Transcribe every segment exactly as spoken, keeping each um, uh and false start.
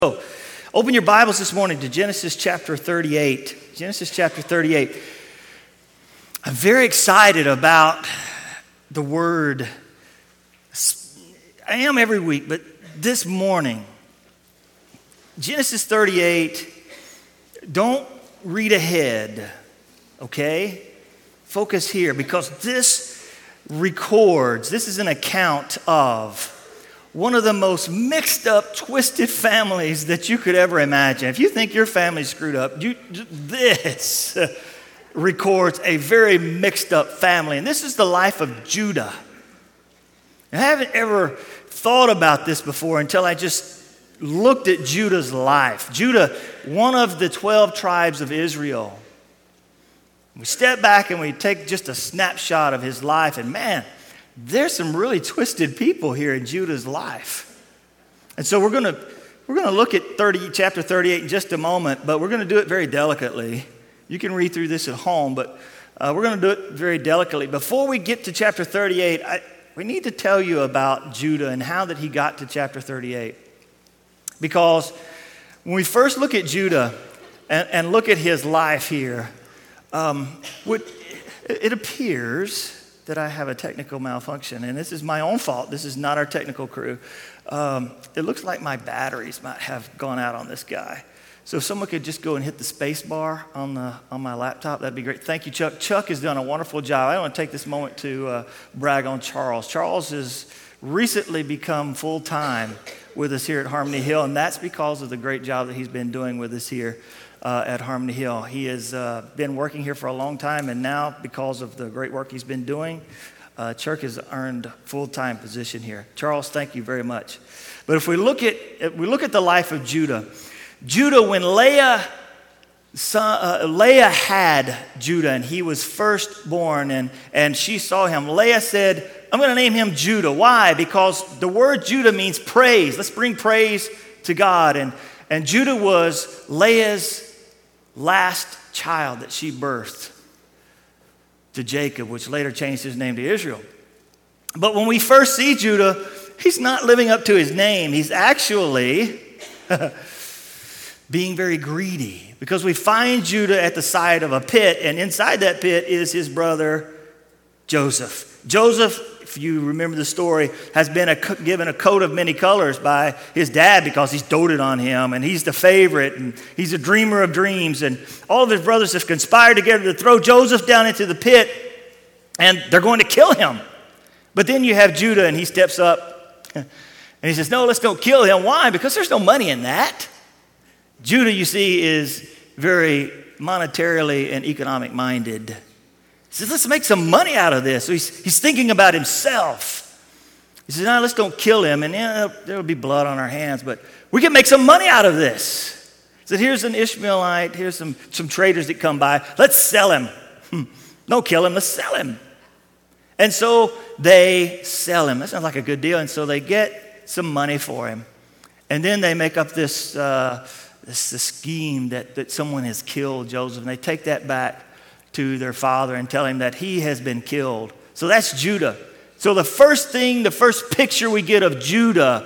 So, open your Bibles this morning to Genesis chapter thirty-eight. Genesis chapter thirty-eight. I'm very excited about the word. I am every week, but this morning, Genesis thirty-eight, don't read ahead, okay? Focus here, because this records, this is an account of one of the most mixed up, twisted families that you could ever imagine. If you think your family's screwed up, you, this records a very mixed up family. And this is the life of Judah. I haven't ever thought about this before until I just looked at Judah's life. Judah, one of the twelve tribes of Israel. We step back and we take just a snapshot of his life, and man, there's some really twisted people here in Judah's life. And so we're going to we're going to look at thirty, chapter thirty-eight in just a moment, but we're going to do it very delicately. You can read through this at home, but uh, we're going to do it very delicately. Before we get to chapter thirty-eight, I, we need to tell you about Judah and how that he got to chapter thirty-eight. Because when we first look at Judah and, and look at his life here, um, what, it appears that I have a technical malfunction, and this is my own fault. This is not our technical crew. Um, it looks like my batteries might have gone out on this guy. So if someone could just go and hit the space bar on the on my laptop, that'd be great. Thank you, Chuck. Chuck has done a wonderful job. I want to take this moment to uh, brag on Charles. Charles has recently become full-time with us here at Harmony Hill, and that's because of the great job that he's been doing with us here Uh, at Harmony Hill. He has uh, been working here for a long time, and now, because of the great work he's been doing, uh, Chuck has earned a full-time position here. Charles, thank you very much. But if we look at if we look at the life of Judah, Judah, when Leah, son, uh, Leah had Judah, and he was first born, and, and she saw him, Leah said, I'm going to name him Judah. Why? Because the word Judah means praise. Let's bring praise to God. And, and Judah was Leah's last child that she birthed to Jacob, which later changed his name to Israel. But when we first see Judah, he's not living up to his name. He's actually being very greedy, because we find Judah at the side of a pit, and inside that pit is his brother Joseph. Joseph, if you remember the story, has been a, given a coat of many colors by his dad because he's doted on him, and he's the favorite, and he's a dreamer of dreams, and all of his brothers have conspired together to throw Joseph down into the pit, and they're going to kill him. But then you have Judah, and he steps up, and he says, no, let's don't kill him. Why? Because there's no money in that. Judah, you see, is very monetarily and economic minded. He says, let's make some money out of this. So he's, he's thinking about himself. He says, no, let's don't kill him, and yeah, there'll be blood on our hands, but we can make some money out of this. He said, here's an Ishmaelite, here's some, some traders that come by. Let's sell him. Don't kill him, let's sell him. And so they sell him. That sounds like a good deal. And so they get some money for him. And then they make up this, uh, this, this scheme that, that someone has killed Joseph, and they take that back to their father and tell him that he has been killed. So that's Judah. So the first thing, the first picture we get of Judah,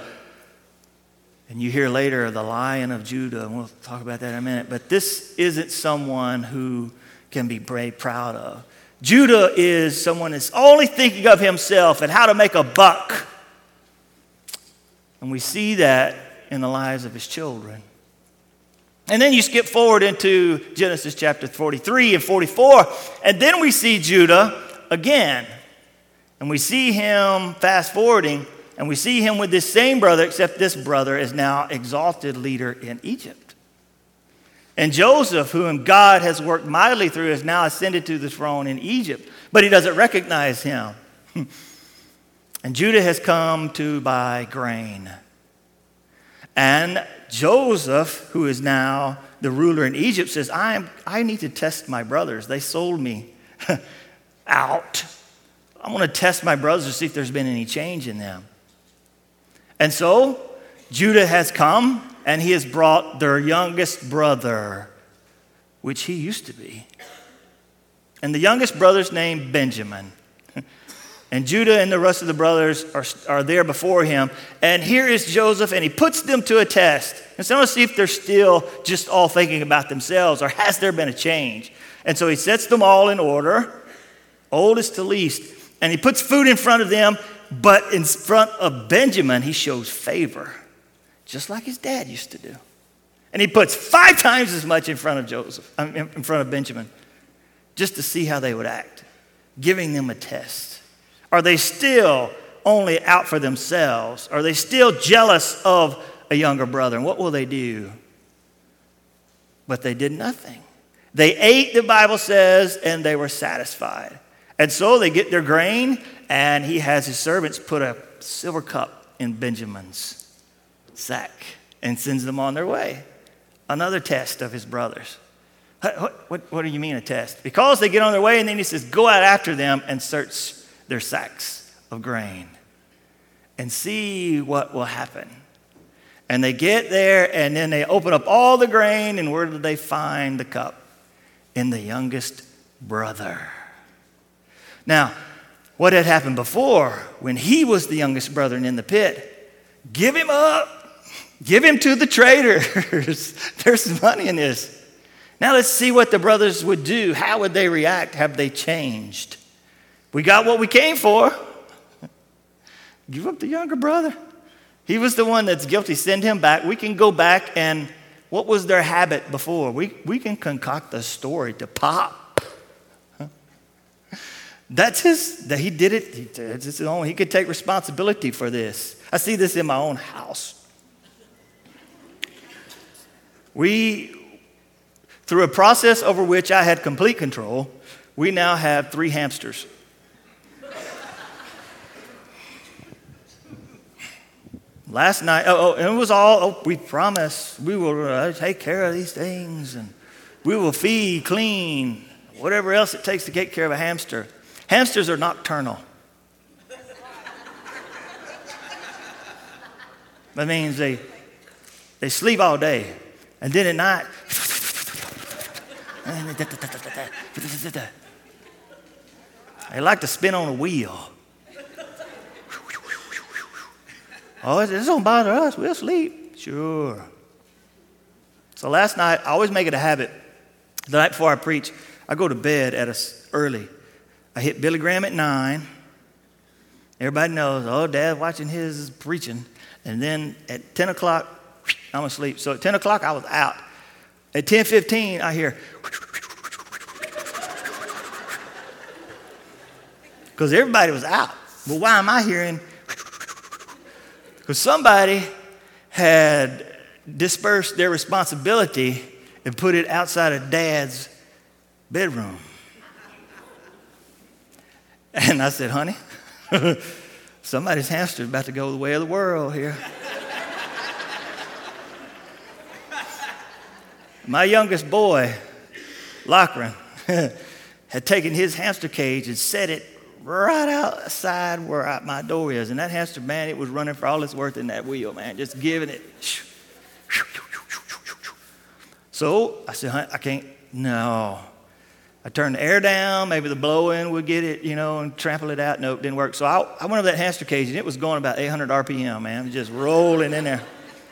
and you hear later the Lion of Judah, and we'll talk about that in a minute, but this isn't someone who can be very proud of. Judah is someone that's only thinking of himself and how to make a buck. And we see that in the lives of his children. And then you skip forward into Genesis chapter forty-three and forty-four, and then we see Judah again. And we see him fast forwarding, and we see him with this same brother, except this brother is now exalted leader in Egypt. And Joseph, whom God has worked mightily through, is now ascended to the throne in Egypt, but he doesn't recognize him. And Judah has come to buy grain. And Joseph, who is now the ruler in Egypt, says, I am, I need to test my brothers. They sold me out. I want to test my brothers to see if there's been any change in them. And so Judah has come, and he has brought their youngest brother, which he used to be. And the youngest brother's named Benjamin. And Judah and the rest of the brothers are, are there before him. And here is Joseph, and he puts them to a test. And so I want to see if they're still just all thinking about themselves, or has there been a change? And so he sets them all in order, oldest to least. And he puts food in front of them, but in front of Benjamin, he shows favor, just like his dad used to do. And he puts five times as much in front of Joseph, in front of Benjamin, just to see how they would act, giving them a test. Are they still only out for themselves? Are they still jealous of a younger brother? And what will they do? But they did nothing. They ate, the Bible says, and they were satisfied. And so they get their grain, and he has his servants put a silver cup in Benjamin's sack and sends them on their way. Another test of his brothers. What, what, what do you mean a test? Because they get on their way, and then he says, go out after them and search their sacks of grain and see what will happen. And they get there, and then they open up all the grain, and where do they find the cup? In the youngest brother. Now, what had happened before when he was the youngest brother and in the pit? Give him up. Give him to the traders. There's money in this. Now let's see what the brothers would do. How would they react? Have they changed? We got what we came for. Give up the younger brother. He was the one that's guilty. Send him back. We can go back, and what was their habit before? We, we can concoct a story to pop. That's his, that he did it. He, it's his own. He could take responsibility for this. I see this in my own house. We, through a process over which I had complete control, we now have three hamsters. Last night, oh, oh, and it was all, oh, we promise we will uh, take care of these things, and we will feed, clean, whatever else it takes to take care of a hamster. Hamsters are nocturnal. That means they, they sleep all day, and then at night, they like to spin on a wheel. Oh, this don't bother us. We'll sleep. Sure. So last night, I always make it a habit. The night before I preach, I go to bed at a, early. I hit Billy Graham at nine. Everybody knows, oh, Dad's watching his preaching. And then at ten o'clock, I'm asleep. So at ten o'clock, I was out. At ten fifteen, I hear, because everybody was out. Well, why am I hearing? Because somebody had dispersed their responsibility and put it outside of Dad's bedroom. And I said, honey, somebody's hamster's about to go the way of the world here. My youngest boy, Lochran, had taken his hamster cage and set it right outside where I, my door is. And that hamster, man, it was running for all it's worth in that wheel, man, just giving it. So I said, honey, I can't, no. I turned the air down, maybe the blow-in would get it, you know, and trample it out. Nope, didn't work. So I, I went over that hamster cage, and it was going about eight hundred R P M, man. It was just rolling in there.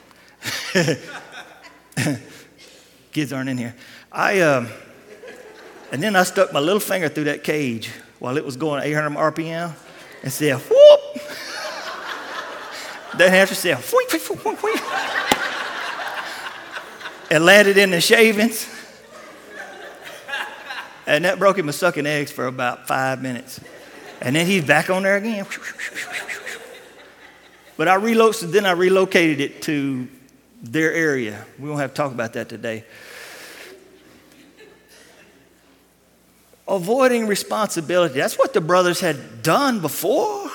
Kids aren't in here. I, um, and then I stuck my little finger through that cage while it was going eight hundred R P M and said, whoop. That hamster said, whoop, whoop, whoop, whoop. And landed in the shavings. And that broke him a sucking eggs for about five minutes. And then he's back on there again. But I relocated, then I relocated it to their area. We won't have to talk about that today. Avoiding responsibility. That's what the brothers had done before.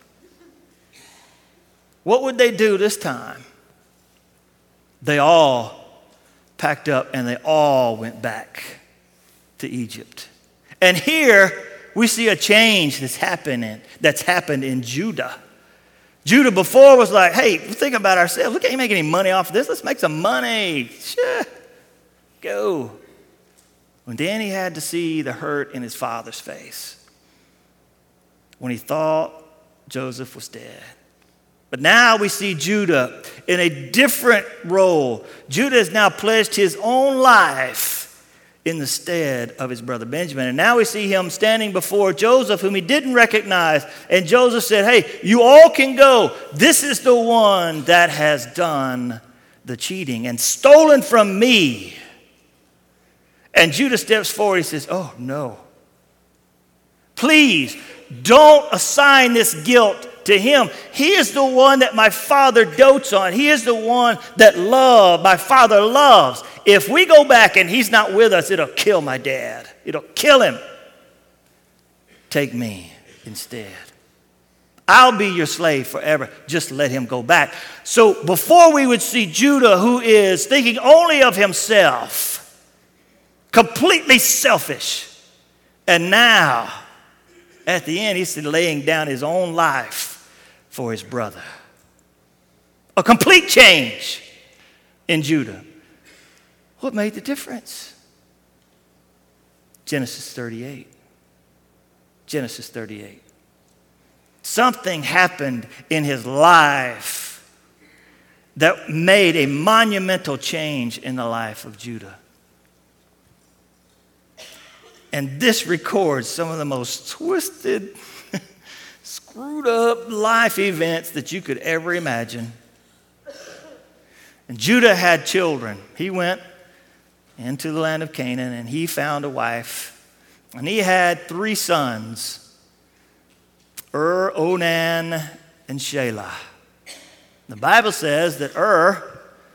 What would they do this time? They all packed up and they all went back to Egypt. And here we see a change that's happening, that's happened in Judah. Judah before was like, hey, think about ourselves. We can't make any money off of this. Let's make some money. Sure. Go. And then he had to see the hurt in his father's face. when he thought Joseph was dead. But now we see Judah in a different role. Judah has now pledged his own life in the stead of his brother Benjamin. And now we see him standing before Joseph, whom he didn't recognize. And Joseph said, hey, you all can go. This is the one that has done the cheating and stolen from me. And Judah steps forward. He says, oh, no. Please don't assign this guilt to him. He is the one that my father dotes on. He is the one that love, my father loves. If we go back and he's not with us, it'll kill my dad. It'll kill him. Take me instead. I'll be your slave forever. Just let him go back. So before we would see Judah, who is thinking only of himself, completely selfish. And now, at the end, he's laying down his own life for his brother. A complete change in Judah. What made the difference? Genesis thirty-eight. Genesis thirty-eight. Something happened in his life that made a monumental change in the life of Judah. And this records some of the most twisted, screwed up life events that you could ever imagine. And Judah had children. He went into the land of Canaan and he found a wife. And he had three sons, Ur, Onan, and Shelah. The Bible says that Ur,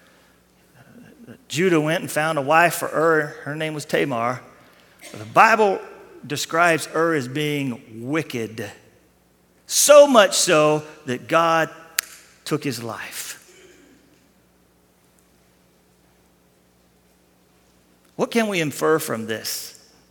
Judah went and found a wife for Ur. Her name was Tamar. The Bible describes Ur as being wicked, so much so that God took his life. What can we infer from this?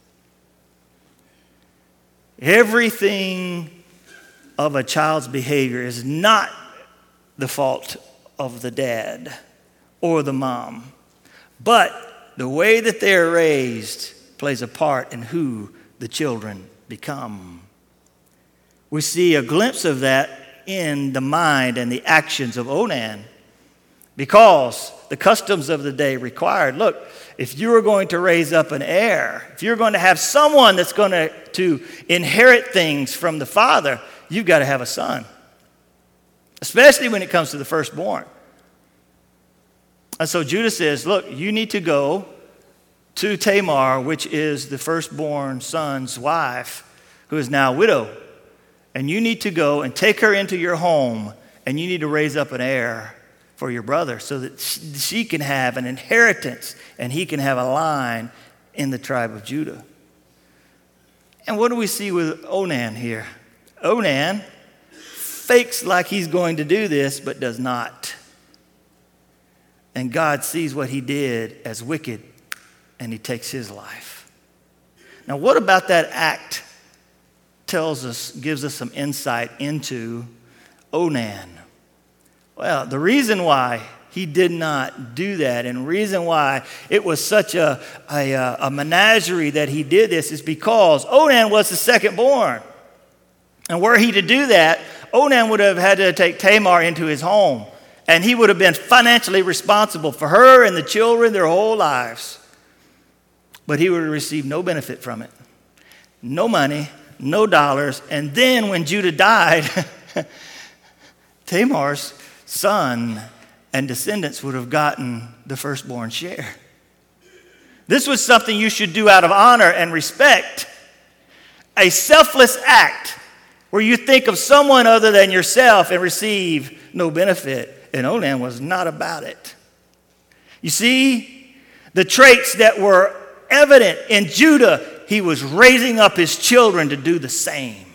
Everything of a child's behavior is not the fault of the dad or the mom, but the way that they're raised plays a part in who the children become. We see a glimpse of that in the mind and the actions of Onan, because the customs of the day required, look, if you were going to raise up an heir, if you're going to have someone that's going to, to inherit things from the father, you've got to have a son, especially when it comes to the firstborn. And so Judah says, look, you need to go to Tamar, which is the firstborn son's wife, who is now a widow. And you need to go and take her into your home, and you need to raise up an heir for your brother so that she can have an inheritance and he can have a line in the tribe of Judah. And what do we see with Onan here? Onan fakes like he's going to do this, but does not. And God sees what he did as wicked, and he takes his life. Now, what about that act tells us, gives us some insight into Onan? Well, the reason why he did not do that, and the reason why it was such a, a, a menagerie that he did this, is because Onan was the second born. And were he to do that, Onan would have had to take Tamar into his home, and he would have been financially responsible for her and the children their whole lives. But he would have received no benefit from it. No money, no dollars. And then when Judah died, Tamar's son and descendants would have gotten the firstborn share. This was something you should do out of honor and respect. A selfless act where you think of someone other than yourself and receive no benefit. And Onan was not about it. You see, the traits that were evident in Judah, he was raising up his children to do the same.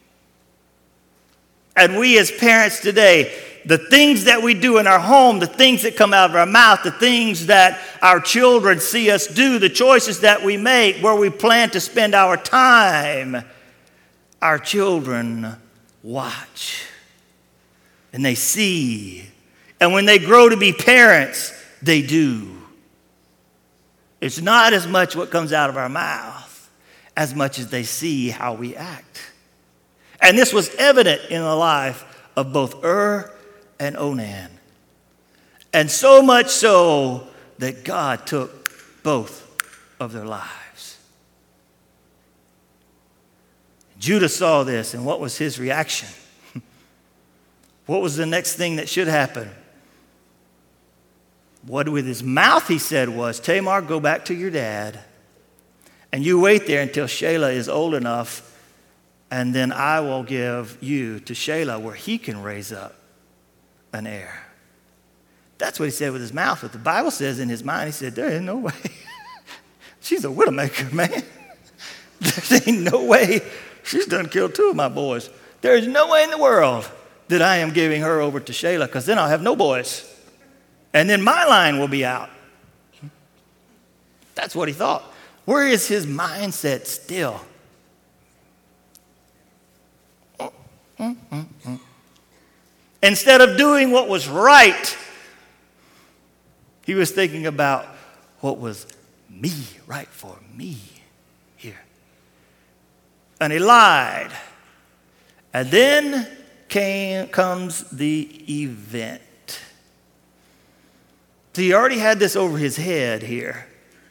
And we as parents today, the things that we do in our home, the things that come out of our mouth, the things that our children see us do, the choices that we make, where we plan to spend our time, our children watch and they see. And when they grow to be parents, they do. It's not as much what comes out of our mouth as much as they see how we act. And this was evident in the life of both Ur and Onan. And so much so that God took both of their lives. Judah saw this, and what was his reaction? What was the next thing that should happen? What with his mouth he said was, Tamar, go back to your dad, and you wait there until Shelah is old enough, and then I will give you to Shelah where he can raise up an heir. That's what he said with his mouth. But the Bible says in his mind, he said, there ain't no way. She's a widowmaker, man. There ain't no way. She's done killed two of my boys. There is no way in the world that I am giving her over to Shelah, because then I'll have no boys. And then my line will be out. That's what he thought. Where is his mindset still? Mm, mm, mm. Instead of doing what was right, he was thinking about what was me, right for me here. And he lied. And then came, comes the event. So he already had this over his head here.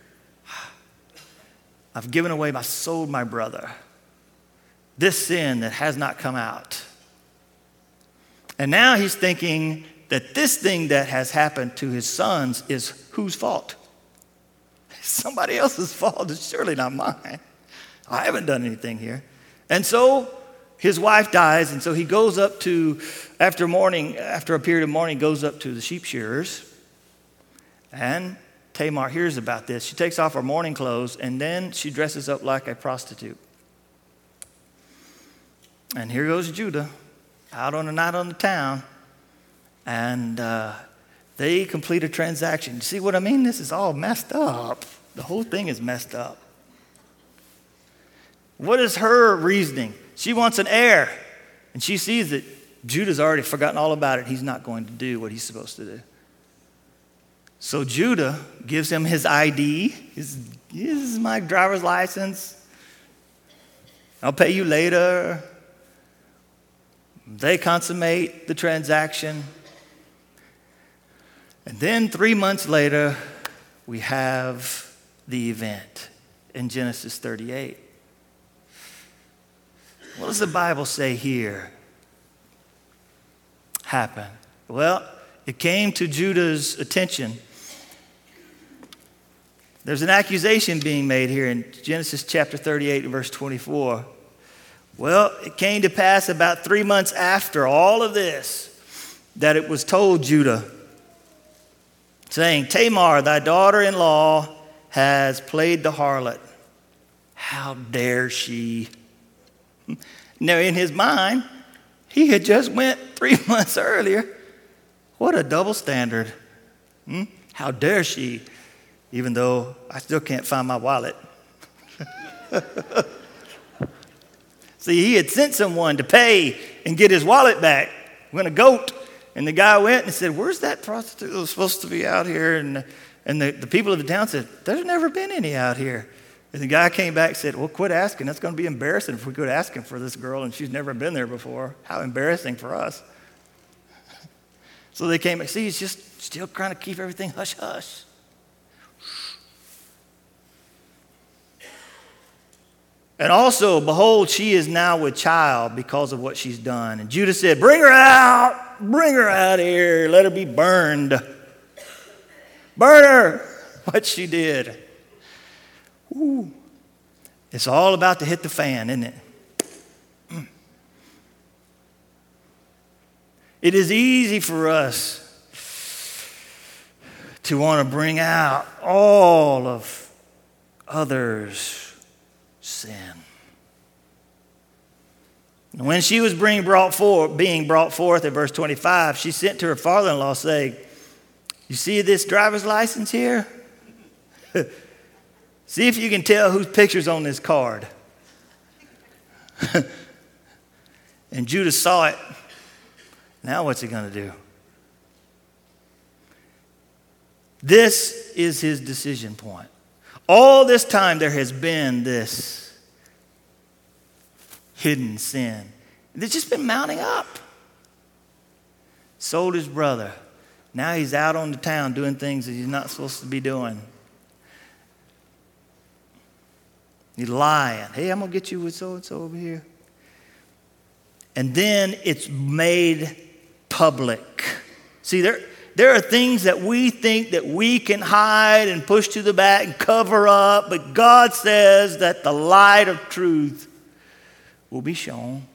I've given away my soul, my brother. This sin that has not come out. And now he's thinking that this thing that has happened to his sons is whose fault? Somebody else's fault. It's surely not mine. I haven't done anything here. And so his wife dies, and so he goes up to, after mourning, after a period of mourning, goes up to the sheep shearers. And Tamar hears about this. She takes off her mourning clothes, and then she dresses up like a prostitute. And here goes Judah, out on a night on the town, and uh, they complete a transaction. You see what I mean? This is all messed up. The whole thing is messed up. What is her reasoning? She wants an heir, and she sees that Judah's already forgotten all about it. He's not going to do what he's supposed to do. So Judah gives him his I D. His, this is my driver's license. I'll pay you later. They consummate the transaction. And then three months later, we have the event in Genesis thirty-eight. What does the Bible say here happened? Well, it came to Judah's attention. There's an accusation being made here in Genesis chapter thirty-eight, verse twenty-four. Well, it came to pass about three months after all of this that it was told Judah, saying, Tamar, thy daughter-in-law, has played the harlot. How dare she? Now, in his mind, he had just went three months earlier. What a double standard. Hmm? How dare she? Even though I still can't find my wallet. See, he had sent someone to pay and get his wallet back. Went a goat. And the guy went and said, where's that prostitute that was supposed to be out here? And, and the, the people of the town said, there's never been any out here. And the guy came back and said, well, quit asking. That's going to be embarrassing if we quit asking for this girl and she's never been there before. How embarrassing for us. So they came back. See, he's just still trying to keep everything hush-hush. And also, behold, she is now with child because of what she's done. And Judah said, bring her out. Bring her out here. Let her be burned. Burn her. What she did. Ooh. It's all about to hit the fan, isn't it? It is easy for us to want to bring out all of others' sin. And when she was being brought forth, being brought forth in verse twenty-five, she sent to her father-in-law saying, you see this driver's license here? See if you can tell whose picture's on this card. And Judah saw it. Now what's he going to do? This is his decision point. All this time there has been this hidden sin. They've just been mounting up. Sold his brother. Now he's out on the town doing things that he's not supposed to be doing. He's lying. Hey, I'm going to get you with so-and-so over here. And then it's made public. See, there, there are things that we think that we can hide and push to the back and cover up, but God says that the light of truth will be shown.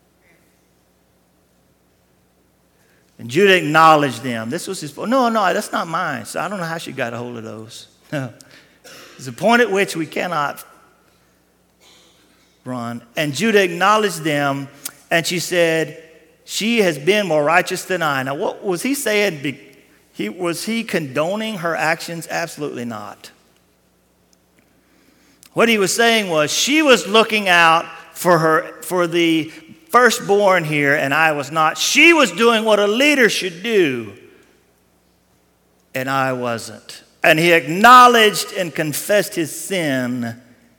And Judah acknowledged them. This was his, no, no, that's not mine. So I don't know how she got a hold of those. There's a point at which we cannot run. And Judah acknowledged them, and she said, she has been more righteous than I. Now, what was he saying? He, was he condoning her actions? Absolutely not. What he was saying was she was looking out for her, for the firstborn here, and I was not. She was doing what a leader should do, and I wasn't. And he acknowledged and confessed his sin.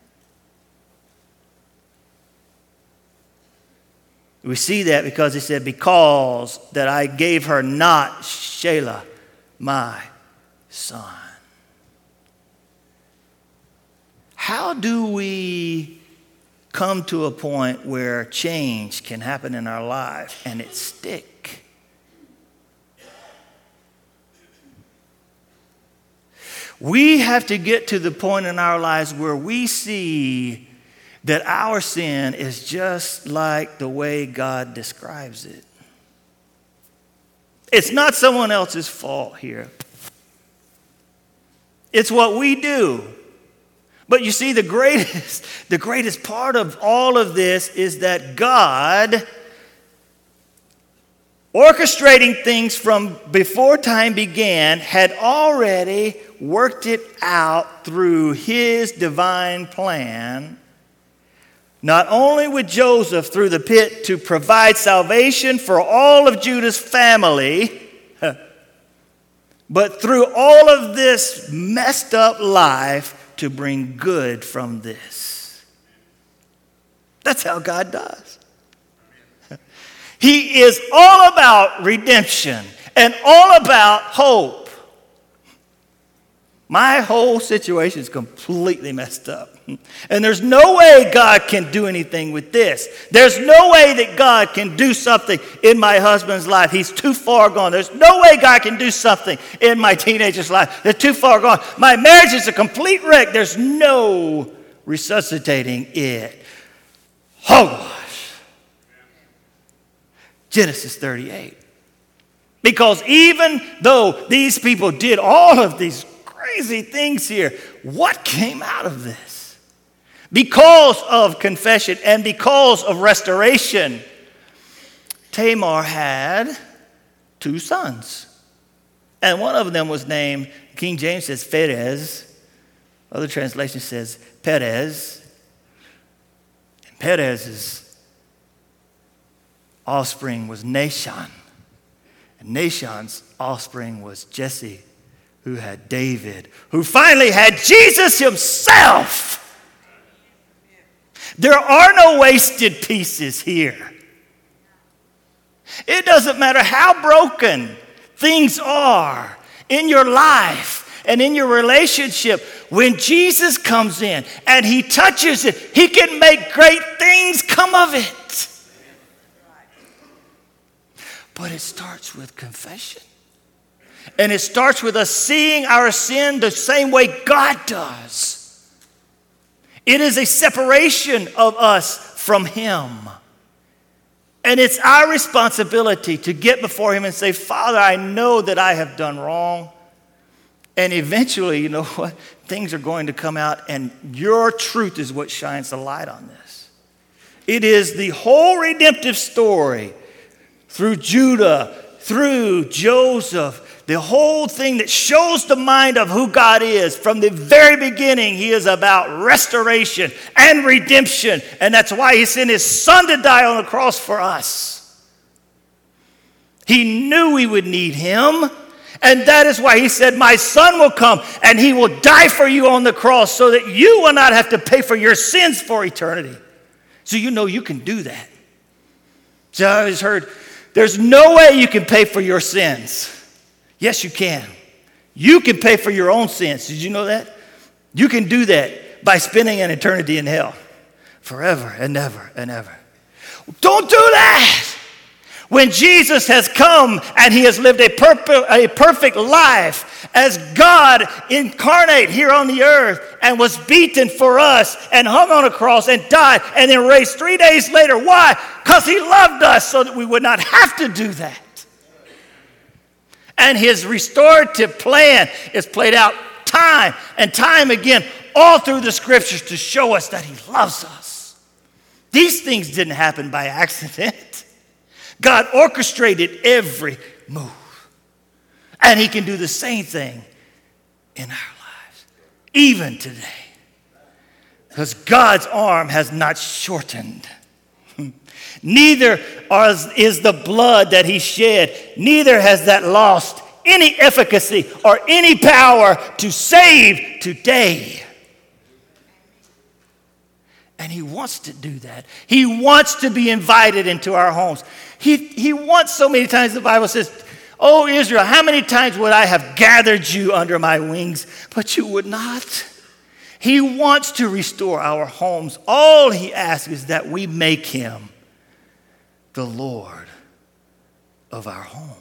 We see that because he said, because that I gave her not Shelah, my son. How do we come to a point where change can happen in our life and it stick? We have to get to the point in our lives where we see that our sin is just like the way God describes it. It's not someone else's fault here. It's what we do. But you see, the greatest, the greatest part of all of this is that God, orchestrating things from before time began, had already worked it out through his divine plan, not only with Joseph through the pit to provide salvation for all of Judah's family, but through all of this messed up life to bring good from this. That's how God does. He is all about redemption and all about hope. My whole situation is completely messed up. And there's no way God can do anything with this. There's no way that God can do something in my husband's life. He's too far gone. There's no way God can do something in my teenager's life. They're too far gone. My marriage is a complete wreck. There's no resuscitating it. Hogwash. Genesis thirty-eight. Because even though these people did all of these crazy things here, what came out of this? Because of confession and because of restoration, Tamar had two sons. And one of them was named, King James says Pharez. Other translation says Perez. And Perez's offspring was Nahshon. And Nahshon's offspring was Jesse, who had David, who finally had Jesus himself. There are no wasted pieces here. It doesn't matter how broken things are in your life and in your relationship. When Jesus comes in and he touches it, he can make great things come of it. But it starts with confession. And it starts with us seeing our sin the same way God does. It is a separation of us from him. And it's our responsibility to get before him and say, Father, I know that I have done wrong. And eventually, you know what? Things are going to come out, and your truth is what shines the light on this. It is the whole redemptive story through Judah, through Joseph, the whole thing that shows the mind of who God is. From the very beginning, he is about restoration and redemption. And that's why he sent his son to die on the cross for us. He knew we would need him. And that is why he said, my son will come and he will die for you on the cross so that you will not have to pay for your sins for eternity. So you know you can do that. So I always heard, there's no way you can pay for your sins. Yes, you can. You can pay for your own sins. Did you know that? You can do that by spending an eternity in hell forever and ever and ever. Don't do that. When Jesus has come and he has lived a, perp- a perfect life as God incarnate here on the earth and was beaten for us and hung on a cross and died and then raised three days later. Why? Because he loved us so that we would not have to do that. And his restorative plan is played out time and time again all through the scriptures to show us that he loves us. These things didn't happen by accident. God orchestrated every move. And he can do the same thing in our lives, even today. Because God's arm has not shortened. Neither is the blood that he shed, neither has that lost any efficacy or any power to save today. And he wants to do that. He wants to be invited into our homes. He, he wants so many times, the Bible says, "Oh, Israel, how many times would I have gathered you under my wings, but you would not?" He wants to restore our homes. All he asks is that we make him the Lord of our home.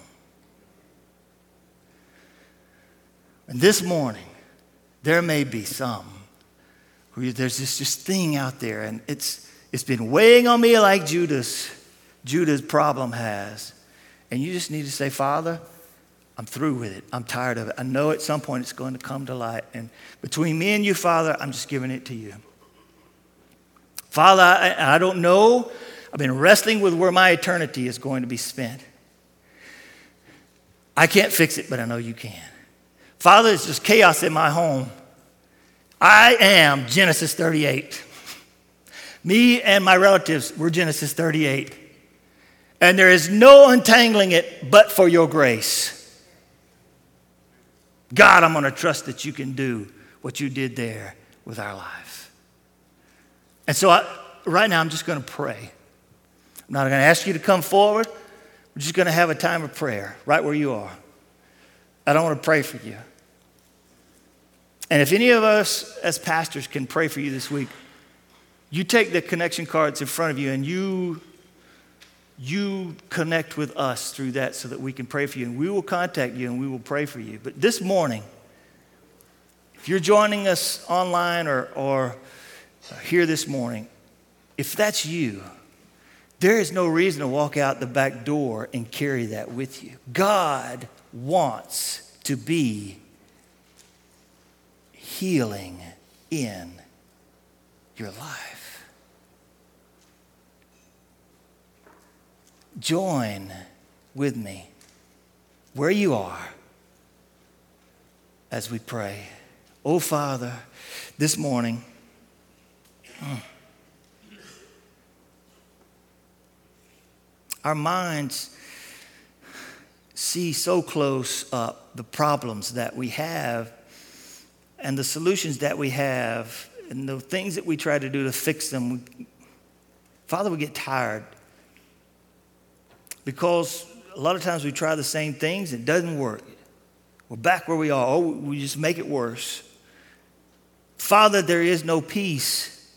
And this morning, there may be some who there's this just thing out there, and it's it's been weighing on me like Judah's Judah's problem has. And you just need to say, "Father, I'm through with it. I'm tired of it. I know at some point it's going to come to light. And between me and you, Father, I'm just giving it to you. Father, I, I don't know. I've been wrestling with where my eternity is going to be spent. I can't fix it, but I know you can. Father, it's just chaos in my home. I am Genesis thirty-eight. Me and my relatives were Genesis thirty-eight. And there is no untangling it but for your grace. God, I'm going to trust that you can do what you did there with our lives." And so I, right now I'm just going to pray. I'm not going to ask you to come forward. We're just going to have a time of prayer right where you are. I don't want to pray for you. And if any of us as pastors can pray for you this week, you take the connection cards in front of you and you, you connect with us through that so that we can pray for you. And we will contact you and we will pray for you. But this morning, if you're joining us online or, or here this morning, if that's you, there is no reason to walk out the back door and carry that with you. God wants to be healing in your life. Join with me where you are as we pray. Oh, Father, this morning, our minds see so close up the problems that we have and the solutions that we have and the things that we try to do to fix them. Father, we get tired because a lot of times we try the same things. It doesn't work. We're back where we are. Oh, we just make it worse. Father, there is no peace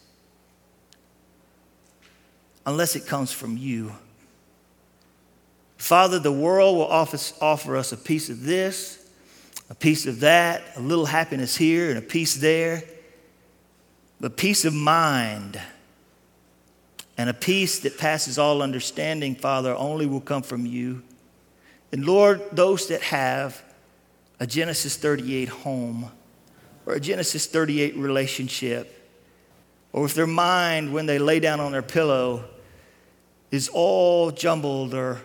unless it comes from you. Father, the world will offer, offer us a piece of this, a piece of that, a little happiness here and a piece there. But peace of mind and a peace that passes all understanding, Father, only will come from you. And Lord, those that have a Genesis thirty-eight home or a Genesis thirty-eight relationship, or if their mind when they lay down on their pillow is all jumbled or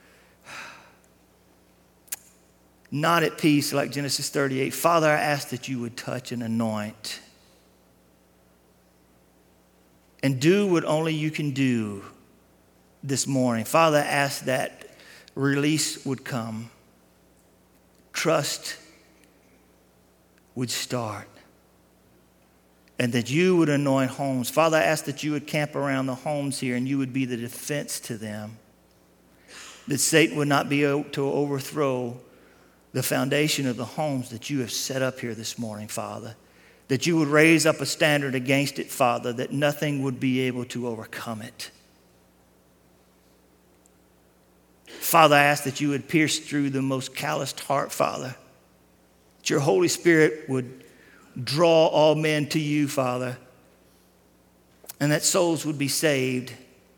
not at peace like Genesis thirty-eight, Father, I ask that you would touch and anoint and do what only you can do this morning. Father, I ask that release would come. Trust would start. And that you would anoint homes. Father, I ask that you would camp around the homes here and you would be the defense to them. that Satan would not be able to overthrow the foundation of the homes that you have set up here this morning, Father. That you would raise up a standard against it, Father, that nothing would be able to overcome it. Father, I ask that you would pierce through the most calloused heart, Father. That your Holy Spirit would draw all men to you, Father. And that souls would be saved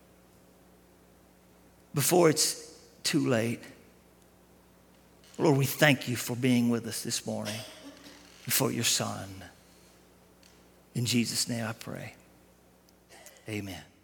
before it's too late. Lord, we thank you for being with us this morning and for your Son. In Jesus' name I pray. Amen.